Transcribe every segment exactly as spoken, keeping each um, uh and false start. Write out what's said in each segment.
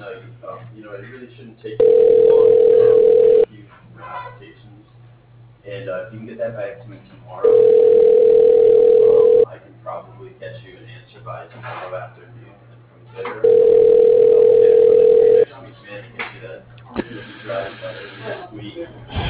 uh, um, you know, it really shouldn't take you too long to have a few more applications. And uh, if you can get that back to me tomorrow, um, I can probably get you an answer by tomorrow afternoon. And from there, uh, we'll get it for next week's man and get you that get you driving by early next week.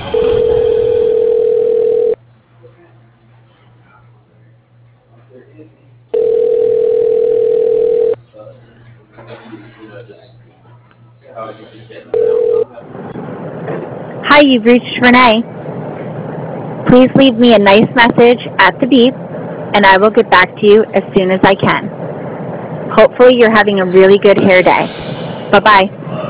Uh, maybe, you know, just how you've been getting around on that. Hi, you've reached Renee. Please leave me a nice message at the beep, and I will get back to you as soon as I can. Hopefully you're having a really good hair day. Bye-bye.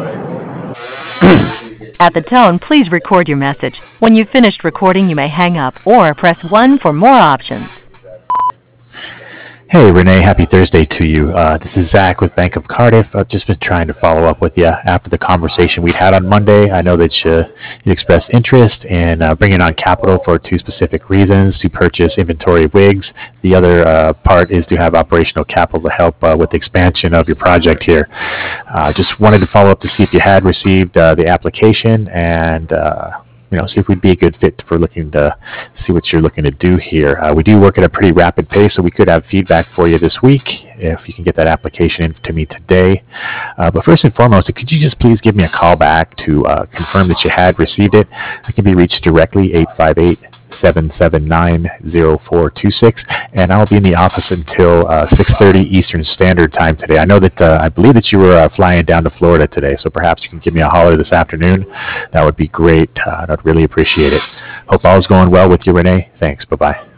At the tone, please record your message. When you've finished recording, you may hang up or press one for more options. Hey, Renee, happy Thursday to you. Uh, this is Zach with Bank of Cardiff. I've just been trying to follow up with you after the conversation we had on Monday. I know that you, you expressed interest in uh, bringing on capital for two specific reasons: to purchase inventory wigs. The other uh, part is to have operational capital to help uh, with the expansion of your project here. Uh, just wanted to follow up to see if you had received uh, the application and uh, you know, see if we'd be a good fit for looking to see what you're looking to do here. Uh, we do work at a pretty rapid pace, so we could have feedback for you this week if you can get that application in to me today. Uh, but first and foremost, could you just please give me a call back to uh, confirm that you had received it? I can be reached directly, eight five eight, seven seven nine, zero four two six, and I'll be in the office until uh, six thirty Eastern Standard Time today. I know that uh, I believe that you were uh, flying down to Florida today, so perhaps you can give me a holler this afternoon. That would be great. Uh, I'd really appreciate it. Hope all is going well with you, Renee. Thanks. Bye-bye.